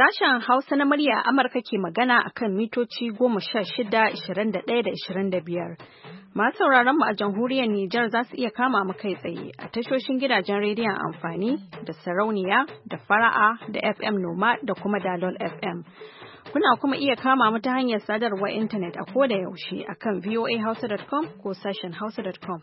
Sashen Hausa na murya Amurka ke magana akan mitoci 16, 21 da 25. Masu sauraron mu a jamhuriyar Nijar za su iya kama mu kai tsaye a tashoshin gidajen rediyon amfani da sarauniya da fara'a da FM Noma da kuma Dalol FM. Kuna kuma iya kama mu ta hanyar sadarwar intanet a koda yaushe akan voahausa.com ko sashen hausa.com.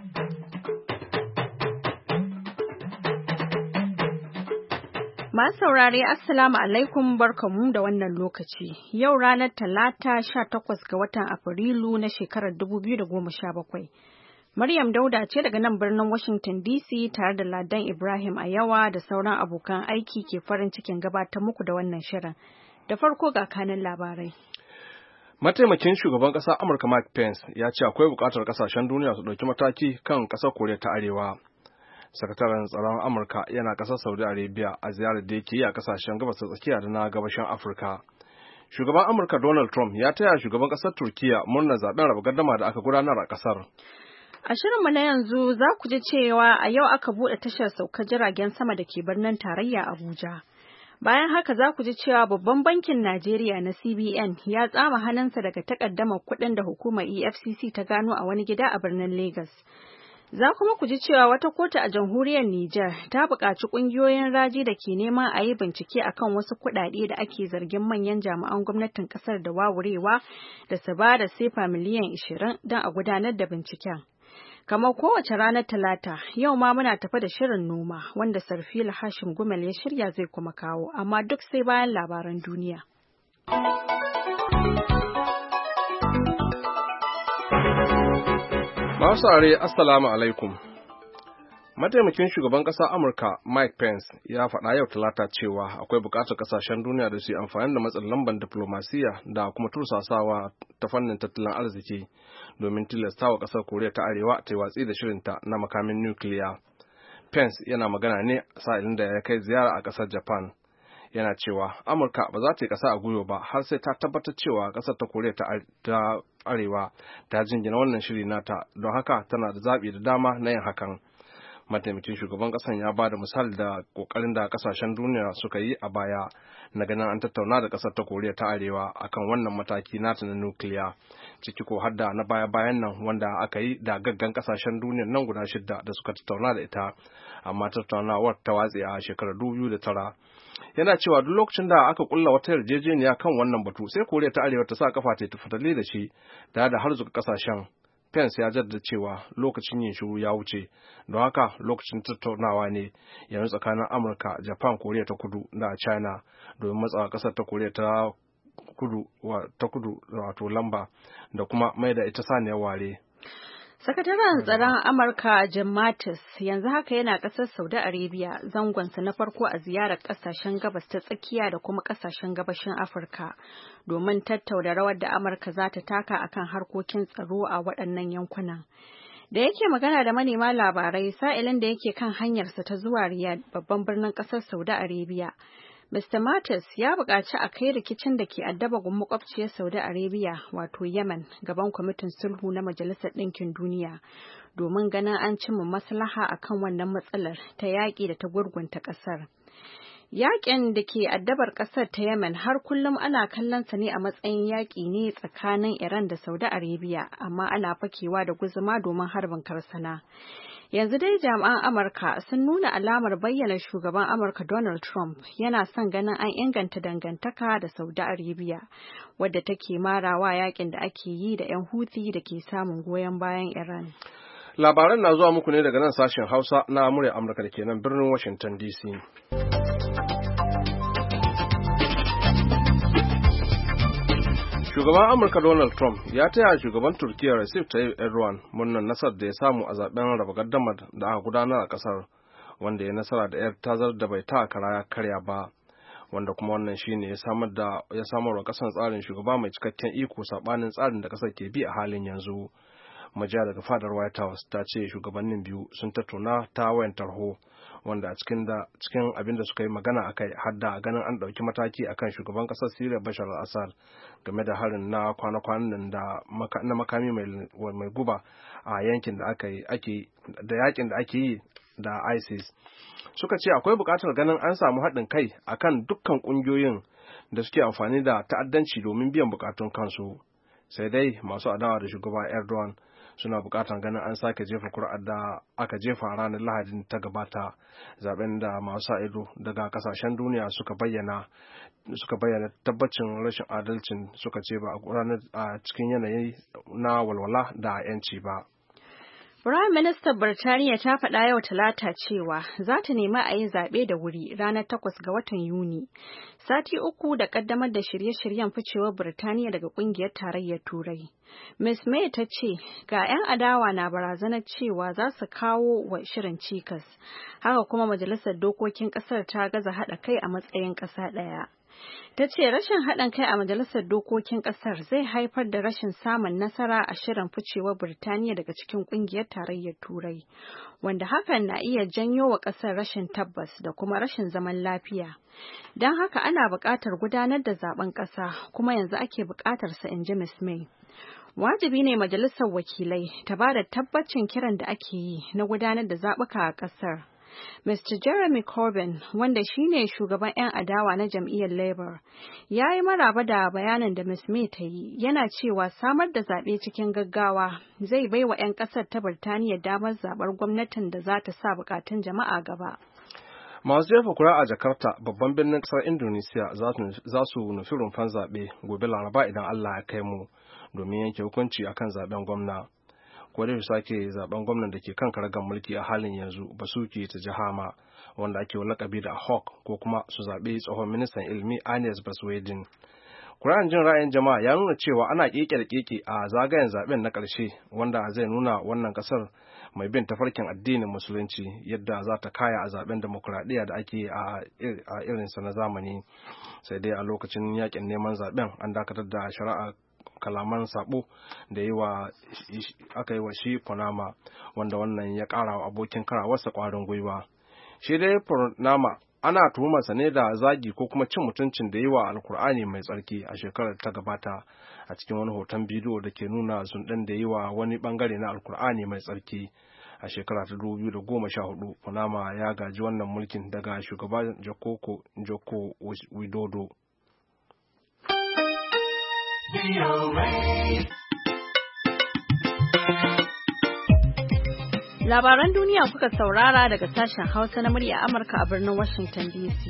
Masu saurare Assalamu alaikum barkamu da wannan lokaci. Yau ranar Talata 18 ga watan Afrilu na shekarar 2017. Maryam Dauda ce daga nan birnin Washington DC tare da Ladan Ibrahim Ayawa da sauran abokan aiki ke farin cikin gabatar muku da wannan shirin. Da farko ga kanin labarai. Mataimakin shugaban ƙasar Amurka Mike Pence ya ce akwai buƙatar ƙasashen duniya su ɗauki mataki kan ƙasar Koriya ta Arewa. Sakataren tsaron Amurka yana ƙasar Saudi Arabia a ziyarar da yake yi a ƙasashen gabas ta tsakiya da na gabashin Afirka. Shugaban Amurka Donald Trump ya taya shugaban ƙasar Turkiyya murnar zaɓen raba gardama da aka gudanar a ƙasar. A shirinmu na yanzu za ku ji cewa a yau aka buɗe tashar saukar jiragen sama da ke birnin tarayya Abuja. Bayan haka za ku ji cewa babban bankin Najeriya na CBN ya tsama hannunsa daga takaddamar kuɗin da hukumar EFCC ta gano a wani gida a birnin Lagos. Za kuma ku ji cewa wata kotu a jamhuriyar Nijar ta buƙaci ƙungiyoyin raji da ke neman a yi bincike akan wasu kuɗaɗe da ake zargin manyan jami'an gwamnatin ƙasar da wawurewa da su ba da sefa miliyan 20 don a gudanar da binciken. Kamar kowace ranar Talata, yau ma muna tafi da shirin noma wanda Sarfila Hashim Gumel ya shirya zai kuma kawo, amma duk sai bayan labaran duniya. Masu are Assalamu alaikum. Mataimakin shugaban ƙasar Amurka Mike Pence ya faɗa yau Talata cewa akwai buƙatar ƙasashen duniya da su yi amfani da matsin lambar diflomasiyya da kuma tursasawa ta fannin tattalin arziki domin tilastawa ƙasar Koriya ta Arewa ta yi watsi da shirinta na makamin nukiliya. Pence yana magana ne sa'ilin da ya kai ziyara a ƙasar Japan. Yana cewa Amurka ba za ta yi ƙasa a gwiwa ba har sai ta tabbatar cewa ƙasar ta Koriya ta Arewa ta jingina wannan shiri nata, don haka tana da zaɓi da dama na yin hakan. Mataimakin shugaban ƙasar ya ba da misali da ƙoƙarin da ƙasashen duniya suka yi a baya na ganin an tattauna da ƙasar ta Koriya ta Arewa akan wannan mataki nata na nukiliya, ciki ko har da na baya-bayan nan wanda aka yi da gaggan ƙasashen duniyar nan guda 6 da suka tattauna da ita, amma tattaunawar ta watse a shekarar 2009. Yana cewa duk lokacin da aka kulla wata yarjejeniya kan wannan batu sai Koriya ta Arewa ta sa kafa ta fatali da shi da harzuka ƙasashen. Pence ya jaddada cewa lokacin yin shiru ya wuce, don haka lokacin tattaunawa ne yanzu tsakanin Amurka, Japan, Koriya ta Kudu da China domin matsawa ƙasar ta Koriya ta Kudu wato lamba da kuma mai da ita saniyar ware. Sakataren tsaron Amurka Jim Mattis yanzu haka yana ƙasar Saudi Arabia zangonsa na farko a ziyarar ƙasashen gabas ta tsakiya da kuma ƙasashen gabashin Afirka domin tattauna rawar da Amurka za ta taka akan harkokin tsaro a waɗannan yankunan. Da yake magana da manema labarai sa'ilin da yake kan hanyarsa ta zuwa Riyadh babban birnin ƙasar Saudi Arabia. Mr. Mattis ya buƙaci a kai rikicin da ke addaba makwabciyar Saudi Arabia wato Yemen gaban kwamitin sulhu na Majalisar Ɗinkin Duniya domin ganin an cimma maslaha akan wannan matsalar ta yaƙi da ta gurgunta ƙasar. Yaƙin da ke addabar ƙasar ta Yemen har kullum ana kallon sa ne a matsayin yaƙi ne tsakanin Iran da Saudi Arabia, amma ana fakewa da guzuma domin harbin karsana. Yanzu dai jami'an Amurka sun nuna alamar bayyana shugaban Amurka Donald Trump yana son ganin an inganta dangantaka da Saudi Arabia, wadda take marawa yakin da ake yi da 'yan Houthi da ke samun goyon bayan Iran. Labaran na zuwa muku ne daga nan sashen Hausa na murya Amurka da ke nan birnin Washington DC. Shugaban Amurka Donald Trump ya taya shugaban Turkiyya Recep Tayyip Erdogan murnar nasarar da ya samu a zaben raba gardamar da aka gudanar a kasar, wanda ya nasara da 'yar tazar da bai ta kara karya ba, wanda kuma wannan shine ya samar wa kasar tsarin shugaba mai cikakken iko sabanin tsarin da kasar ke bi a halin yanzu. Majiya daga fadar White House ta ce shugabannin biyu sun tattauna ta wayan tarho, wanda a cikin abin da suka yi magana akai har da ganin an ɗauki mataki akan shugaban ƙasar Syria Bashar al-Assad game da harin na kwana-kwanan da na makami mai guba a yankin da yakin da ake yi da ISIS. Suka ce akwai buƙatar ganin an samu haɗin kai akan dukkan ƙungiyoyin da suke amfani da ta'addanci domin biyan bukatun kansu. Sai dai masu adawa da shugaba Erdogan suna bukatar ganin an sake jefa kuri'ar da aka jefa ranar Lahadin ta gabata, zaben da masu sa ido daga kasashen duniya suka bayyana tabbacin rashin adalcin, suka ce ba a gudanar a cikin yanayi na walwala da 'yanci ba. Prime Minister Birtaniya ta faɗa yau Talata cewa za ta nemi a yi zaɓe da wuri ranar 8 ga watan Yuni, sati uku da ƙaddamar da shirye-shiryen ficewar Birtaniya daga ƙungiyar tarayyar Turai. Ms. May ta ce ga 'yan adawa na barazanar cewa za su kawo wa shirin cikas, haka kuma Majalisar Dokokin ƙasar ta gaza haɗa kai a matsayin ƙasa ɗaya. Ta ce rashin haɗin kai a Majalisar Dokokin ƙasar zai haifar da rashin samun nasara a shirin ficewar Birtaniya daga cikin ƙungiyar tarayyar Turai, wanda hakan na iya janyo wa ƙasar rashin tabbas da kuma rashin zaman lafiya. Don haka ana buƙatar gudanar da zaben ƙasa, kuma yanzu ake buƙatar sa, in ji Ms. May. Wajibi ne Majalisar Wakilai ta ba da tabbacin kiran da ake yi na gudanar da zaɓuka a ƙasar. Mr. Jeremy Corbyn, wanda shine shugaban 'yan adawa na jam'iyyar Labour, ya yi maraba da bayanin da Ms. May ta yi, yana cewa samar da zaɓe cikin gaggawa zai bai wa 'yan ƙasar ta Birtaniya damar zaɓar gwamnatin da za ta sa buƙatun jama'a gaba. Masu jefa kuri'a a Jakarta, babban birnin ƙasar Indonesia, za su nufi rumfan zaɓe gobe Laraba idan Allah ya kai mu, domin yanke hukunci akan zaɓen gwamna. Ko da sake zaben gwamnan da ke kan karagar mulki a halin yanzu, Basuki Tjahama, wanda ake lakabi da Hawk, ko kuma su zaɓi tsohon ministan ilimi Anies Baswedan. Kuri'an jin ra'ayin jama'a ya nuna cewa ana keke da keke a zagayen zaben na ƙarshe, wanda zai nuna wannan ƙasar mai bin tafarkin addinin musulunci yadda za ta kaya a zaben demokuraɗiyya da ake a irinsa na zamani. Sai dai a lokacin yakin neman zaben an dakatar da shari'a kalaman sabo da aka yi wa shi Panama, wanda wannan ya ƙara wa abokin karawarsa ƙwarin gwiwa. Shi dai Panama ana tuhumarsa ne da zagi ko kuma cin mutuncin da yi wa Alkur'ani mai tsarki a shekarar ta gabata, a cikin wani hoton bidiyo da ke nuna zunɗen da yi wa wani bangare na Alkur'ani mai tsarki. A shekara ta 2014, Panama ya gaji wannan mulkin daga shugaban Joko Widodo. Labaran duniya kuka saurara daga sashen Hausa na murya Amurka a birnin Washington DC.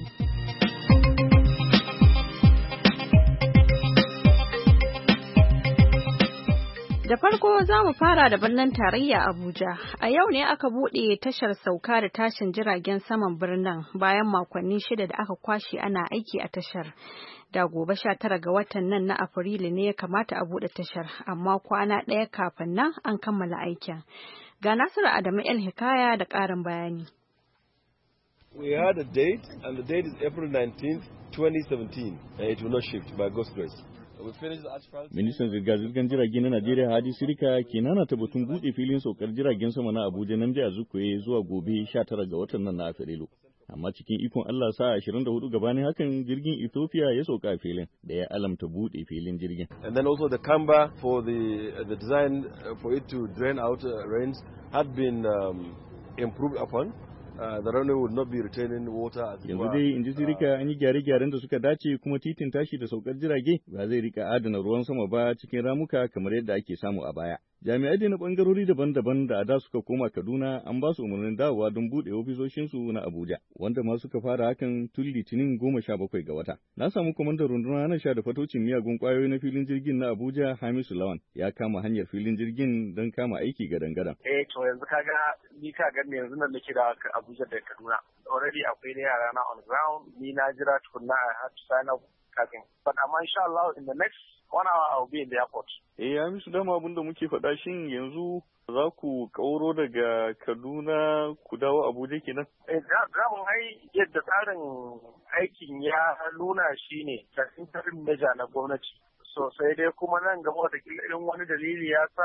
Da farko za mu fara da birnin tarayya Abuja. A yau ne aka buɗe tashar sauka da tashin jiragen saman birnin bayan makonni 6 da aka kwashe ana aiki a tashar. Da gobe 19 ga watan nan na Afrilu ne ya kamata a buɗe tashar, amma kwana ɗaya kafin nan an kammala aikin. Ga Nasiru Adamu El Hikaya da ƙarin bayani. We had a date, and the date is April 19th, 2017, and it will not shift by God's grace. Ministan zirga-zirgar jirage na Najeriya Hadi Sirika ke nanata batun buɗe filin saukar jiragen sama na Abuja Namdi Azikiwe zuwa gobe 19 ga watan nan na Afrilu. Amma cikin ikon Allah sa 24 gabanin hakan jirgin Ethiopia ya sauka a filin da ya alamta buɗe filin jirgin. And then also the camber for the design for it to drain out rains had been improved upon. The runway would not be retaining water as it Yanzu dai in ji Sirika an yi gyare-gyaren da suka dace, kuma titin tashi da saukar jirage ba zai rika adana ruwan sama ba cikin ramuka kamar yadda ake samu a baya. Jami'ai da na bangarori daban-daban da a da suka koma Kaduna an ba su umarnin dawowa don buɗe ofisoshinsu na Abuja, wanda ma suka fara hakan tun Litinin 17 ga wata. Na samu kwamandan rundunar na sha da fatocin miyagun kwayoyi na filin jirgin na Abuja, Hamisu Lawan, ya kama hanyar filin jirgin don kama aiki gadan-gadan. To yanzu ni ka ga yanzu nan nake da Abuja da Kaduna. Already akwai da yara na on ground, ni na jira tukunna I have to sign up kafin. But amma insha Allah in the next 1 hour I will be in the airport. Ya misu dama abin da muke faɗa, shin yanzu za ku kauro daga Kaduna ku dawo Abuja kenan? Zamun yadda tsarin aikin ya nuna shi ne da interim measure na gwamnati. So sai dai kuma nan gaba da in wani dalili ya sa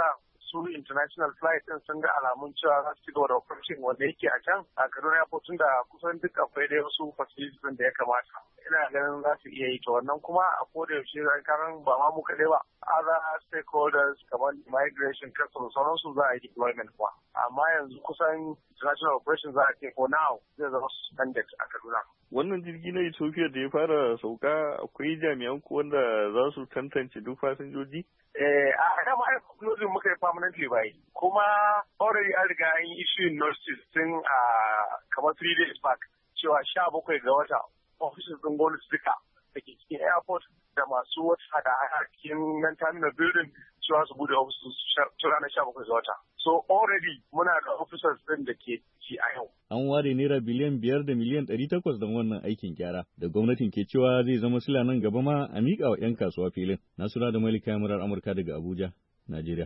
masu international flight din sun ga alamun cewa za su ci gaba da operation wanda yake a can a Kaduna Airport tun da kusan duk akwai da wasu facilities da ya kamata. Ina ganin za su iya yi ta wannan kuma a koda yaushe karan ba ma mu kaɗai ba. Other stakeholders kamar migration, customs, sauransu za a yi deployment kuma. Amma yanzu kusan international operations za a ce for now zai zama suspended a Kaduna. Wannan jirgi na Ethiopia da ya fara sauka akwai jami'an ku wanda za su tantance duk fasinjoji? A dama ai closing muka yi permanently bai. Kuma already an riga an yi issue notice tun kamar 3 days back cewa 17 ga wata offices din gwamnati duka da ke cikin airport da masu wata da a cikin nan terminal building cewa su bude offices ranar 17 ga wata. So already muna da officers din da ke ci a yau. An ware naira biliyan 5 da miliyan 800 don wannan aikin gyara da gwamnatin ke cewa zai zama sila nan gaba ma a miƙa wa 'yan kasuwa filin. Nasura da Malika murar Amurka daga Abuja, Najeriya.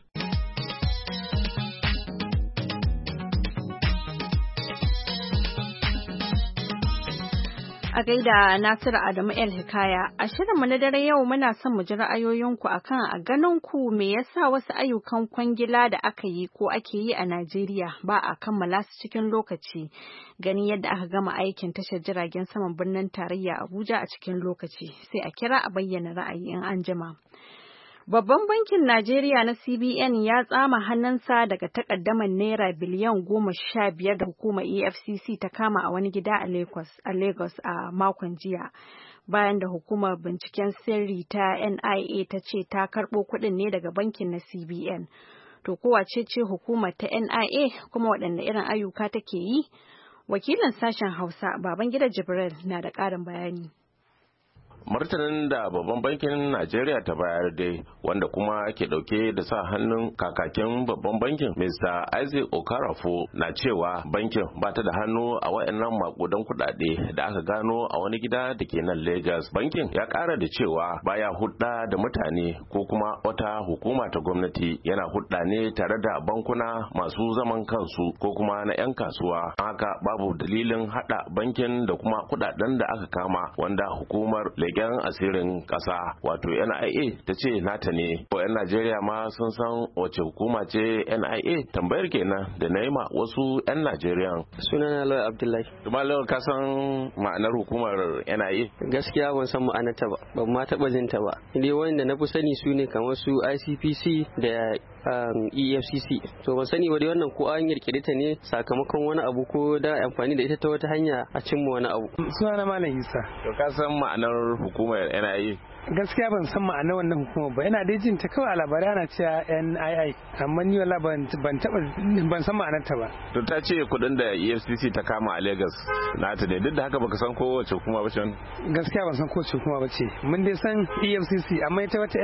A gaida Nasiru Adamu El Hikaya, a shirinmu na dare yau muna son mu ji ra'ayoyinku akan a ganin ku me yasa wasu ayyukan kwangila da aka yi ko ake yi a Najeriya ba a kammala su cikin lokaci, ganin yadda aka gama aikin tashar jiragen saman birnin tarayya Abuja a cikin lokaci, sai a kira a bayyana ra'ayi in an jima. Babban bankin Najeriya na CBN ya tsama hannunsa daga takaddamar naira biliyan 15 da hukumar EFCC ta kama a wani gida a Lagos a makon jiya. Bayan da hukumar binciken sirri ta NIA ta ce ta karɓo kuɗin ne daga bankin na CBN. To kowace ce hukumar ta NIA kuma waɗanne irin ayyuka take yi? Wakilin sashen Hausa Babangida Jibril na da ƙarin bayani. Martanin da babban bankin Najeriya ta bayar dai wanda kuma ke dauke da sa hannun kakakin babban bankin Mr. Isaac Okarafo na cewa bankin ba ta da hannu a wayannan makudan kudade da aka gano a wani gida da ke nan Lagos. Bankin ya kara da cewa baya hudda da mutane ko kuma wata hukuma ta gwamnati, yana hudda ne tare da bankuna masu zaman kansu ko kuma na 'yan kasuwa. Haka babu dalilin hada bankin da kuma kudaden da aka kama wanda hukumar yan asirin kasa wato NIA ta ce nata ne. Ko 'yan Najeriya ma sun san wace hukuma ce NIA? Tambayar kenan da na yi ma wasu 'yan Najeriya. Sunana Lawal Abdullahi. Kuma Lawal, ka san ma'anar hukumar NIA? Gaskiya ban san ma'anarta ba, ban ma taɓa jin ta ba. Dai wanda na fi sani su ne kamar su ICPC da EFCC. To ban sani ba dai wannan ko an kirkire ta ne sakamakon wani abu ko da amfani da ita ta wata hanya a cimma wani abu. Sunana Malam Isa. To ka san ma'anar hukumar NIA? Gaskiya ban san ma'anar wannan hukumar ba, ina dai jin ta kawai a labarai ana cewa NII, amma ni wala ban san ma'anar ta ba. To ta ce kudin da EFCC ta kama a Lagos nata ne, duk da haka baka san ko wace hukuma ba ce? Gaskiya ban san ko wace hukuma ba ce, mun dai san EFCC amma ita wata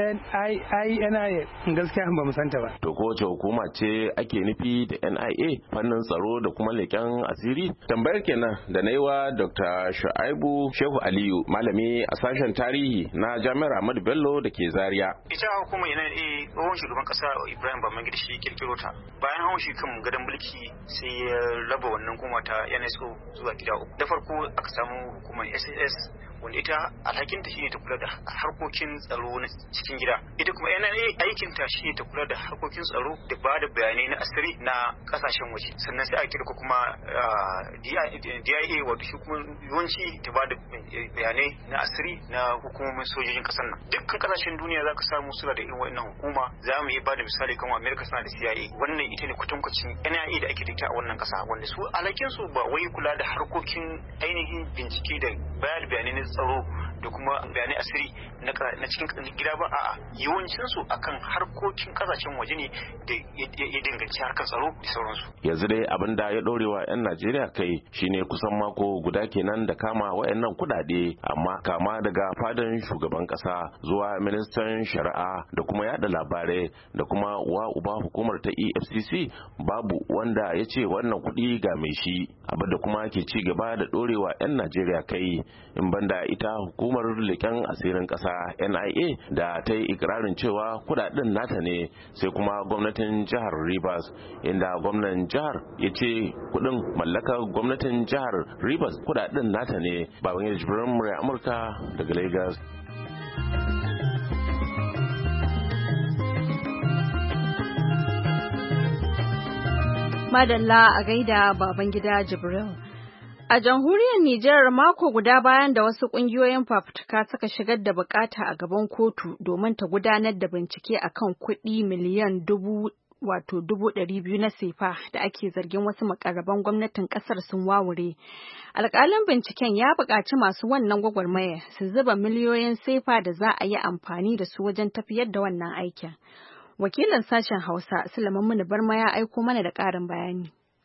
NIA gaskiya ba mu san ta ba. To ko wace hukuma ce ake nufi da NIA fannin tsaro da kuma leƙen asiri? Tambayar kenan da na yi wa Dr. Shu'aibu Shehu Aliyu, malami a sashen tarihi na Jami'ar Ahmadu Bello da ke Zaria. Ita hukumar NIA tsohon shugaban kasa Ibrahim Babangida shi kirkiro ta. Bayan hawan shi kan gadon mulki sai ya raba wannan hukuma ta NSO zuwa gida uku. Da farko aka samu hukumar SSS wanda ita alhakinta shine ta kula da harkokin tsaro na cikin gida. Ita kuma NIA aikinta shine ta kula da harkokin tsaro da ba da bayanai na asiri na kasashen waje. Sannan sai a kirka kuma DIA wato shi kuma yawanci ta ba da bayanai na asiri na hukumomin sojojin kasar nan. Dukkan kasashen duniya za ka samu suna da irin wannan hukuma. Za mu iya ba da misali kan Amerika suna da CIA. Wannan ita ne kwatankwacin NIA da ake da ita a wannan kasa, wanda su alhakinsu ba wai kula da harkokin ainihin bincike da bayar bayanai na tsaro da kuma bayanai asiri na cikin gida ba, a'a yawancin su akan harkokin kasashen waje ne da ya danganci harkar tsaro da sauransu. Yanzu dai abin da ya dorewa 'yan Najeriya kai shine kusan mako guda kenan da kama wayannan kudade, amma kama daga fadan shugaban kasa zuwa ministan shari'a da kuma yada labarai da kuma wa uba hukumar ta EFCC babu wanda ya ce wannan kudi ga mai shi, abin da kuma ke ci gaba da dorewa 'yan Najeriya kai in banda ita hukumar leƙen asirin ƙasa NIA da ta yi ikirarin cewa kudaden nata ne, sai kuma gwamnatin jihar Rivers inda gwamnan jihar ya ce kudin mallakar gwamnatin jihar Rivers kudaden nata ne. Babangida Jibril, murya Amurka daga Lagos. Madalla a gaida Babangida Jibril. A jamhuriyar Nijar mako guda bayan da wasu ƙungiyoyin fafutuka suka shigar da bukata a gaban kotu domin ta gudanar da bincike akan kuɗi miliyan 200,000 na sefa da ake zargin wasu makarraban gwamnatin ƙasar sun wawure. Alƙalin binciken ya buƙaci masu wannan gwagwarmaya su zuba miliyoyin sefa da za a yi amfani da su wajen tafiyar da wannan aikin. Wakilin sashen Hausa Sulaiman Muni Barma ya aiko mana da ƙarin bayani.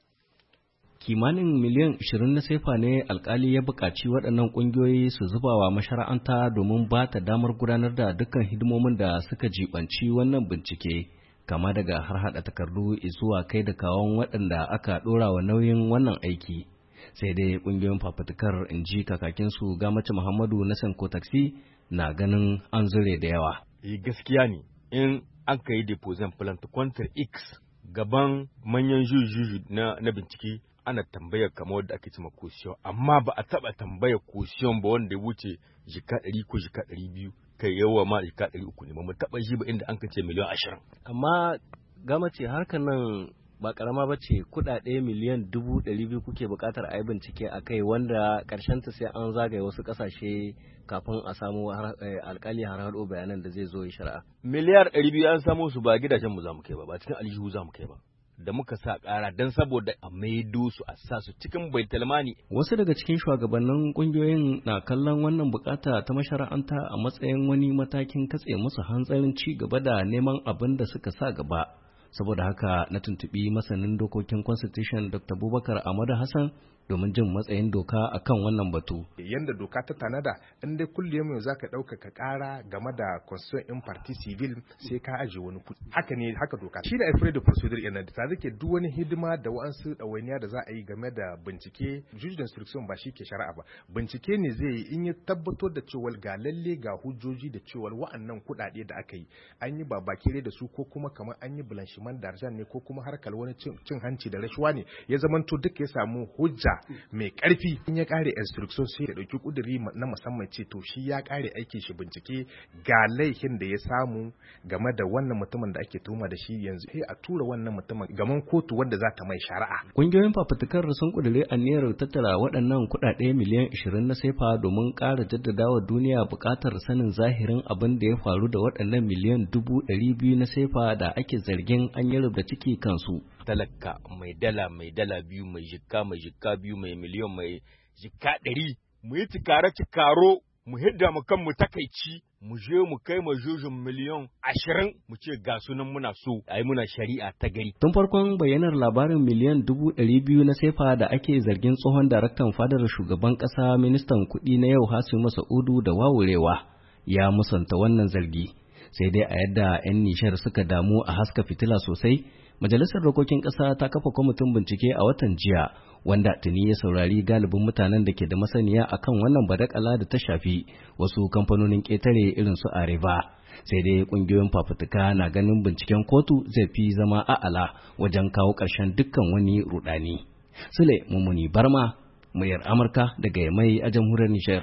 Kimanin miliyan 20 na sefa ne alkali ya buƙaci waɗannan ƙungiyoyi su zubawa mashara'anta domin ba ta damar gudanar da dukkan hidimomin da suka jibanci wannan bincike, kama daga har haɗa takardu zuwa kai da kawon waɗanda aka ɗora wa nauyin wannan aiki. Sai dai ƙungiyoyin fafutukar in ji kakakinsu Gamace Muhammadu na Sanko Taxi na ganin an zure da yawa. Gaskiya ne in an ka yi deposit plant contre X gaban manyan juju na bincike ana tambayar kamar wadda ake cima caution, amma ba a taba tambayar caution ba wanda ya wuce jika 100 ko jika 200, kai yawa ma jika 300 ne, ba mu taba ji ba inda an kace miliyan 20. Amma Gamace harkar nan ba karama ba ce, kudade miliyan 200,000 kuke bukatar a yi bincike a kai, wanda karshen ta sai an zagaye wasu kasashe kafin a samu alkali har hado bayanan da zai zo yi shari'a. Miliyar 200 an samu su ba gidajen mu za mu kai ba cikin aljihu za mu kai ba, da muka sa ƙara don saboda a maido su a sa su cikin baitulmani. Wasu daga cikin shugabannin ƙungiyoyin na kallon wannan bukata ta mashara'anta a matsayin wani matakin katse musu hanzarin ci gaba da neman abin da suka sa gaba. Saboda haka na tuntuɓi masanin dokokin Constitution Dr. Bubakar Ahmadu Hassan domin jin matsayin doka akan wannan batu. Yanda doka ta tanada, in dai kullum yau zaka ɗaukaka ƙara game da constitution in party civil sai ka aje wani kuɗi. Haka ne, haka doka. Shi da afraid of procedure yana da zake duk wani hidima da wa'ansu ɗawainiya da za a yi game da bincike, judge instruction ba shi ke shari'a ba. Bincike ne zai yi in ya tabbatar da cewa ga lalle ga hujjoji da cewa wa'annan kuɗaɗe da aka yi an yi babakire da su, ko kuma kamar an yi blanchiment d'argent ne, ko kuma harkar wani cin hanci da rashuwa ne, ya zamanto duka ya samu hujja mai karfi. In ya kare instruction sai ya dauki kuduri na musamman ce to shi ya kare aikin shi bincike ga laifin da ya samu game da wannan mutumin da ake tuhuma da shi, yanzu sai a tura wannan mutumin gaban kotu wanda za ta mai shari'a. Kungiyoyin fafutukar sun kudure aniyar tattara waɗannan kuɗaɗe miliyan 20 na sefa domin ƙara jaddadawa duniya buƙatar sanin zahirin abin da ya faru da waɗannan miliyan 200,000 na sefa da ake zargin an yi rubda ciki kansu. Talaka mai dala biyu, mai jikka biyu, mai miliyon, mai jikka 100, mu yi cikaro mu hidda mu kanmu takaici, mu je mu kai ma jujun miliyon 20 mu ce ga sunan muna so a yi muna shari'a ta gari. Tun farkon bayyanar labarin miliyan 200,000 na sefa da ake zargin tsohon daraktan fadar shugaban ƙasa ministan kuɗi na yau Hasimu Masa'udu da wawurewa ya musanta wannan zargi. Sai dai a yadda 'yan nishar suka damu a haska fitila sosai, Majalisar Dokokin Ƙasa ta kafa kwamitin bincike a watan jiya, wanda tuni ya saurari galibin mutanen da ke da masaniya akan wannan badakala da ta shafi wasu kamfanonin ƙetare irin su Areva. Sai dai ƙungiyoyin fafutuka na ganin binciken kotu zai fi zama a'ala wajen kawo ƙarshen dukkan wani rudani. Sule Mummuni Barma, muryar Amurka daga Yamai a jamhuriyar Nijar.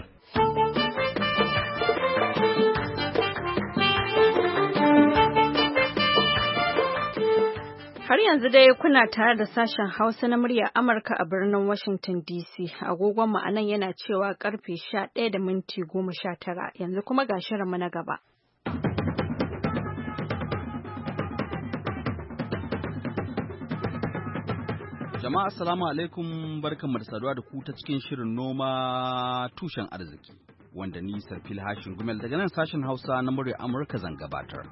Har yanzu dai kuna tare da sashen Hausa na muryar Amurka a birnin Washington DC. Agogon mu anan yana cewa karfe 11:19. Yanzu kuma ga shirinmu na gaba. Jama'a assalamu alaikum, barkanmu da saduwa da ku ta cikin shirin noma tushen arziki, wanda ni Sarfil Hashin Gumel daga nan sashen Hausa na muryar Amurka zan gabatar.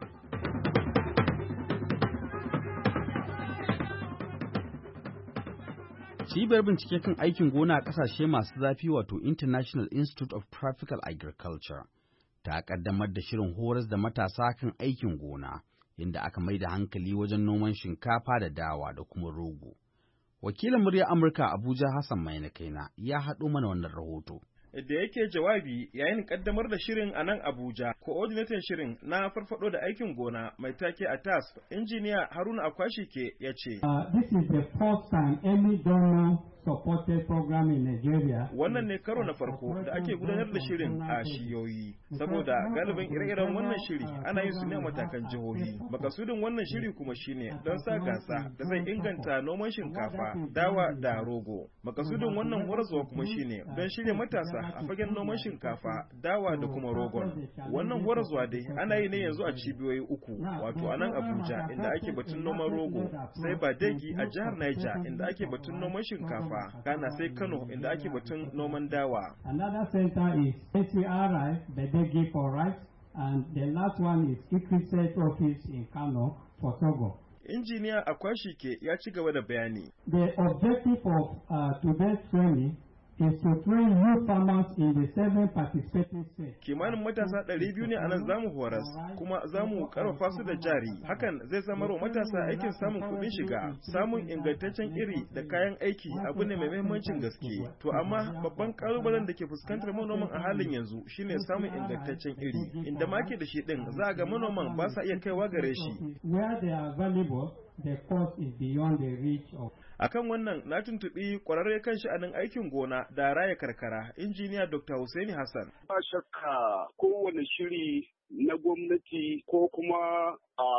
Cibiyar bincike kan aikin gona a ƙasashe masu zafi wato International Institute of Tropical Agriculture ta ƙaddamar da shirin horas da matasa kan aikin gona, inda aka mai da hankali wajen noman shinkafa da dawa da kuma rogo. Wakilin muryar Amurka Abuja Hassan Maina Kaina ya haɗo mana wannan rahoto. Da yake jawabi yayin kaddamar da shirin a nan Abuja, coordinator shirin na farfado da aikin gona mai take a TASF, injiniya Haruna Akwashike ya ce, This is the first time any donor supported program in Nigeria. Wannan ne karo na farko da ake gudanar da shirin a shiyoyi, saboda galibin ire-iren wannan shiri ana yin su ne a matakan jihohi. Makasudin wannan shiri kuma shine don sa gasa da zai inganta noman shinkafa, dawa da rogo. Makasudin wannan horaswa kuma shine don shirya matasa a fagen noman shinkafa, dawa da kuma rogon. Wannan horaswa dai ana yi ne yanzu a cibiyoyi uku, wato a nan Abuja inda ake batun noman rogo, sai Badegi a jihar Niger inda ake batun noman shinkafa, kana sai Kano inda ake batun noman dawa. Another center is SCRI, Badegi for rice, and the last one is Ikriset office in Kano for Togo. Injiniya Akwashike ya ci gaba da bayani. The objective of today's training is to train new farmers in the 7 participating states. Kimanin matasa 200 ne a nan zamu horas, kuma zamu karfafa su da jari. Hakan zai samar wa matasa aikin samun kuɗin shiga. Samun ingantaccen iri da kayan aiki abu ne mai muhimmancin gaske. To amma babban kalubalen da ke fuskantar manoman a halin yanzu shine samun ingantaccen iri. Inda ma ke da shi din, za ga manoman ba sa iya kaiwa gare shi. Where they are valuable, the cost is beyond the reach of. Akan wannan na tuntuɓi ƙwararre kan sha'anin aikin gona da raya karkara, injiniya Dr. Hussaini Hassan. Ba shakka kowane shiri na gwamnati ko kuma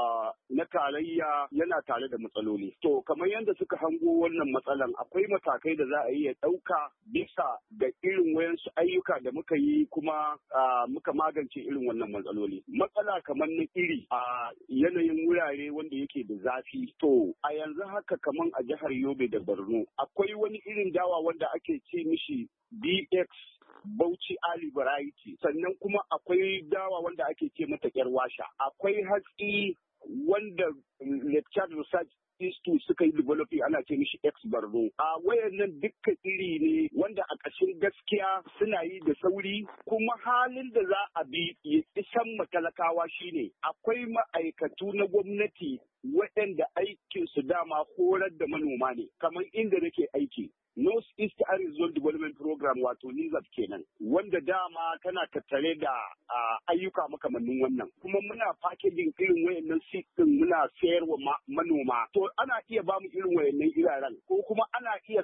na tarayya yana tare da matsaloli. To kamar yadda suka hango wannan matsalan akwai matakai da za a iya ɗauka bisa ga irin wayansu ayyuka da muka yi kuma muka magance irin wannan matsaloli. Matsala kamar na iri a yanayin wurare wanda yake da zafi. To a yanzu haka kamar a jihar Yobe da Borno akwai wani irin dawa wanda ake ce mishi BX Bauchi Ali Variety, sannan kuma akwai dawa wanda ake ce mata washa. Akwai hatsi wanda Lecture Research Institute suka yi developing ana ce mishi X Barno. A wayannan dukkan iri ne wanda a ƙashin gaskiya suna yi da sauri, kuma halin da za a bi ya isan matalakawa shine akwai ma'aikatu na gwamnati waɗanda aikinsu dama horar da manoma ne, kamar inda nake aiki. North East Arizona Development Program wato NIZAP kenan, wanda dama tana tattare da ayyuka makamannin wannan. Kuma muna packaging irin wayannan seed din muna sayarwa manoma. To ana iya bamu irin wayannan iraren, ko kuma ana iya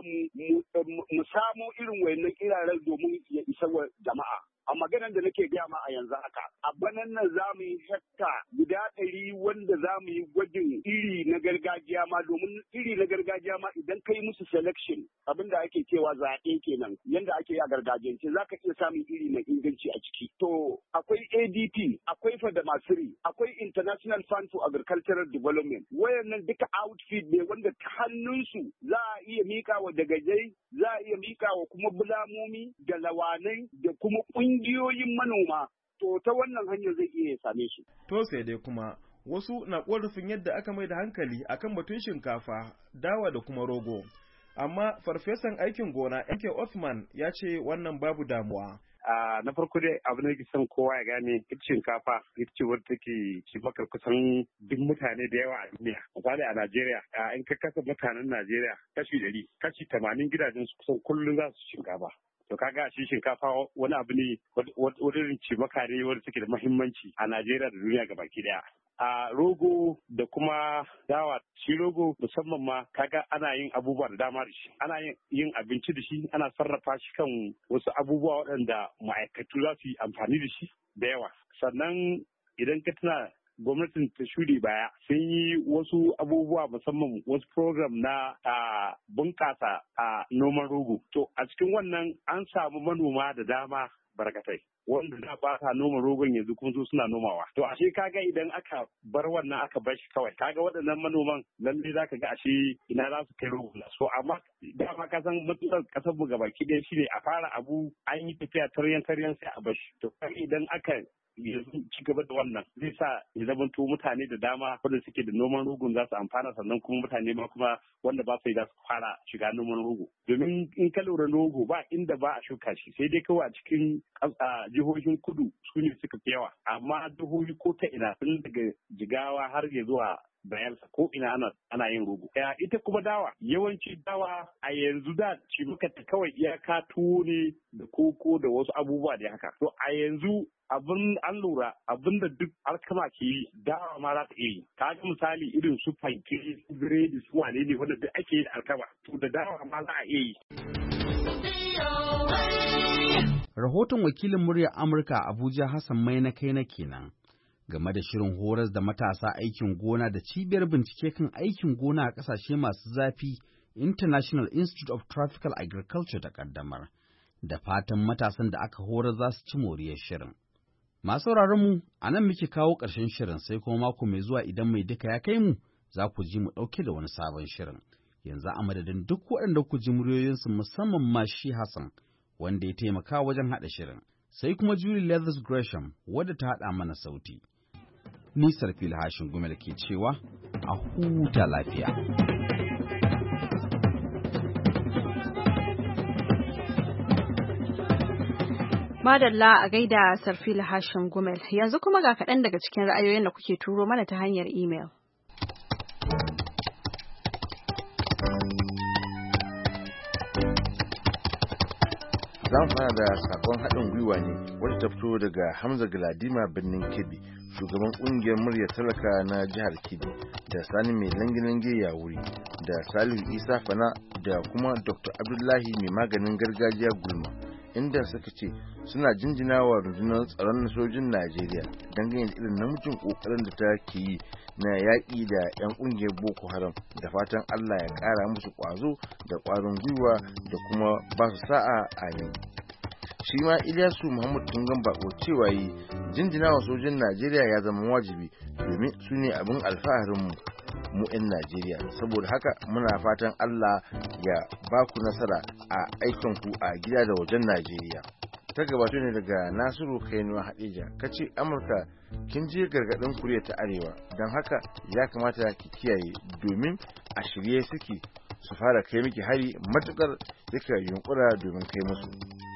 mu samo irin wayannan iraren domin ya isa wa jama'a. A maganar da nake gaya ma a yanzu haka, a banan nan za mu yi hekta guda 100 wanda za mu yi gwajin iri na gargajiya ma, domin iri na gargajiya ma idan ka yi musu selection abin da ake cewa zaɓe kenan yanda ake yi a gargajiyance za ka iya samun iri mai inganci a ciki. To akwai ADP, akwai Fadamasiri, akwai International Fund for Agricultural Development. Wayannan duka outfit ne wanda ta hannunsu za a iya mika wa dagajai, za a iya mika wa kuma bulamomi da lawanai da kuma ƙungiyoyin manoma, to ta wannan hanyar zai iya same su. To sai dai kuma wasu na ƙorafin yadda aka mai da hankali akan batun shinkafa, dawa da kuma rogo. Amma farfesan aikin gona Eke Othman ya ce wannan babu damuwa. Na farko dai abu da son kowa ya gane ita shinkafa ita ce wadda take ci maka kusan duk mutane da yawa a duniya. Misali a Najeriya in ka kasa mutanen Najeriya kashi 100, kashi 80 gidajen su kusan kullum za su shinkafa. To kaga shi shinkafa wani abu ne wani cimaka ne wanda suke da muhimmanci a Najeriya da duniya gabaki daya. A rogo da kuma dawa, shi rogo musamman ma kaga ana yin abubuwa da dama da shi, ana yin abinci da shi, ana sarrafa shi kan wasu abubuwa waɗanda ma'aikatu za su yi amfani da shi da yawa. Sannan idan ka tuna gwamnatin ta shuɗe baya sun yi wasu abubuwa musamman wasu program na bunƙasa noman rogo. To a cikin wannan an samu manoma da dama barkatai wanda da ba sa noma rogon yanzu kuma su suna nomawa. To ashe kaga idan aka bar wannan aka bar shi kawai kaga waɗannan manoman lalle za ka ga ashe ina za su kai rogon. So amma dama ka san matsalar kasar mu gabaki ɗaya shine a fara abu an yi tafiya taryan sai a bar shi. To idan aka yanzu ci gaba da wannan zai sa ya zamanto mutane da dama wanda suke da noman rogon za su amfana, sannan kuma mutane ma kuma wanda ba su yi za su fara shiga noman rogo. Domin in ka lura rogo ba inda ba a shuka shi, sai dai kawai a cikin jihohin kudu su ne suka fi yawa, amma jihohi ko ta ina tun daga Jigawa har ya zuwa Bayelsa ko ina ana yin rogo. Ita kuma dawa, yawanci dawa a yanzu da ci muka ta kawai iyaka tuwo ne da koko da wasu abubuwa da haka. To a yanzu an lura abin da duk alkama ke yi dawa ma za ta iya yi. Ka ga misali irin su fanke, biredi, su wane ne wanda duk ake yi da alkama, to da dawa ma za a iya yi. Rahoton wakilin muryar Amurka a Abuja Hassan Mai na kai na kenan game da shirin horas da matasa aikin gona da cibiyar bincike kan aikin gona a ƙasashe masu zafi International Institute of Tropical Agriculture ta ƙaddamar, da fatan matasan da aka horar za su ci moriyar shirin. Masu mu a nan muke kawo ƙarshen shirin, sai kuma mako mai zuwa idan mai duka ya kai mu za ku ji mu ɗauke da wani sabon shirin. Yanzu a madadin duk waɗanda ku ji muryoyinsu musamman ma shi Hassan wanda ya taimaka wajen haɗa shirin, sai kuma Julie Leathers Gresham wadda ta haɗa mana sauti. Ni Sarfil Hashin Gumel ke cewa a huta lafiya. Madalla a gaida Sarfil Hashin Gumel. Yanzu kuma ga kaɗan daga cikin ra'ayoyin da kuke turo mana ta hanyar imel. Za mu fara da sakon haɗin gwiwa ne wadda ta fito daga Hamza Galadima birnin Kebbi, shugaban ƙungiyar muryar talaka na jihar Kebbi, da Sani mai lange-lange ya wuri, da Salihu Isa Fana, da kuma Dr. Abdullahi mai maganin gargajiya Gulma, inda suka ce suna jinjina wa rundunar tsaron sojin Najeriya dangane da irin namijin ƙoƙarin da ta ke yi na yaƙi da 'yan ƙungiyar Boko Haram, da fatan Allah ya ƙara musu ƙwazo da ƙwarin gwiwa da kuma ba su sa'a amin. Shi ma Ilyasu Muhammad Tungan Bako cewa yi jinjina wa sojin Najeriya ya zama wajibi domin su ne abin alfaharinmu mu 'yan Najeriya, saboda haka muna fatan Allah ya ba ku nasara a aikinku a gida da wajen Najeriya. Ta gabato ne daga Nasiru Kainuwa Hadija, kace Amurka kin je gargadin Koriya ta Arewa, don haka ya kamata ki kiyaye domin a shirye suke su fara kai miki hari matukar yake yunkura domin kai musu.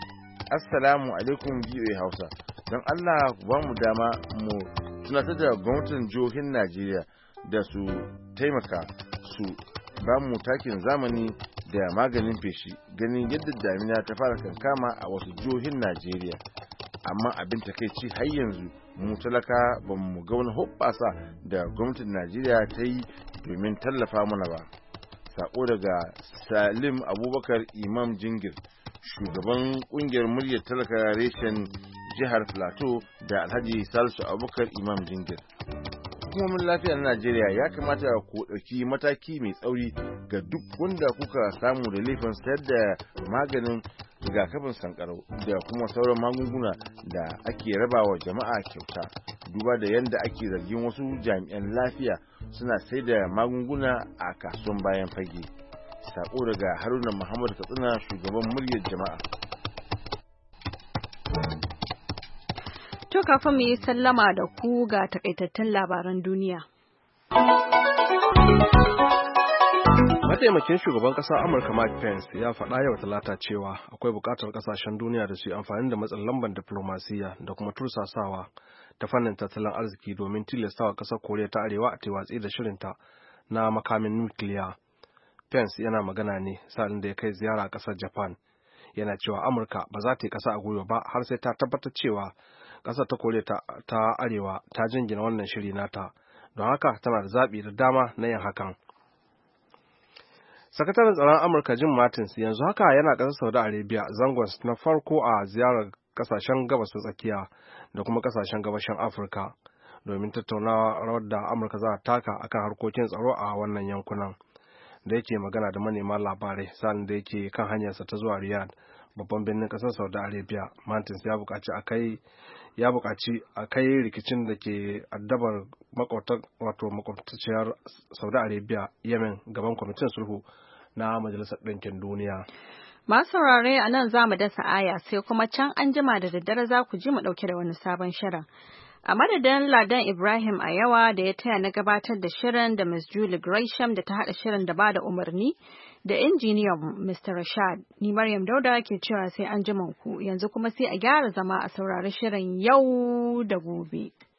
Assalamu alaikum VOA Hausa, don Allah ba mu dama mu tunatar da gwamnatin jihohin Najeriya da su taimaka su ba mu takin zamani da maganin feshi, ganin yadda damina ta fara kankama a wasu jihohin Najeriya. Amma abin takeici har yanzu mu talaka ba mu ga wani hoɓɓasa da gwamnatin Najeriya ta yi domin tallafa mana ba. Sako daga Salim Abubakar Imam Jingir, shugaban kungiyar muryar talaka reshen jihar Plateau, da Alhaji Salisu Abubakar Imam Jingir. Hukumomin lafiyar Najeriya ya kamata ku ɗauki mataki mai tsauri ga duk wanda kuka samu da laifin sayar da maganin rigakafin sankarau da kuma sauran magunguna da ake rabawa jama'a kyauta, duba da yadda ake zargin wasu jami'an lafiya suna sai da magunguna a kasuwan bayan fage. Sako daga Haruna Muhammad Katsina, shugaban muryar jama'a. To kafin mu yi sallama da ku ga takaitattun labaran duniya. Mataimakin shugaban ƙasar Amurka Mike Pence ya faɗa yau Talata cewa akwai buƙatar ƙasashen duniya da su yi amfani da matsin lambar diflomasiyya da kuma tursasawa ta fannin tattalin arziki domin tilastawa ƙasar Koriya ta Arewa ta watsi da shirinta na makamin nukiliya. Pence yana magana ne sa'ilin da ya kai ziyara a ƙasar Japan. Yana cewa Amurka ba za ta yi ƙasa a gwiwa ba har sai ta tabbatar cewa ƙasar ta Koriya ta Arewa ta jingina wannan shiri nata, don haka tana da zaɓi da dama na yin hakan. Sakataren tsaron Amurka Jim Mattis yanzu haka yana ƙasar Saudi Arabia zangon na farko a ziyarar ƙasashen gabas ta tsakiya da kuma ƙasashen gabashin Afirka domin tattaunawa rawar da Amurka za ta taka akan harkokin tsaro a wannan yankunan. Da yake magana da manema labarai sa'an da yake kan hanyarsa ta zuwa Riyadh, babban birnin ƙasar Saudi Arabia, Mattis ya buƙaci a kai rikicin da ke addabar makwabtaciyar Saudi Arabia Yemen gaban kwamitin sulhu na Majalisar Ɗinkin Duniya. Masu saurare a nan za mu dasa aya sai kuma can an jima da daddare za ku ji mu ɗauke da wani sabon shirin. A madadin Ladan Ibrahim a yawa da ya taya na gabatar da shirin da Ms. Julie Gresham da ta haɗa shirin da ba da umarni da injiniyan Mr. Rashad, ni Maryam Dauda ke cewa sai an ku yanzu kuma sai a gyara zama a saurari shirin yau da gobe.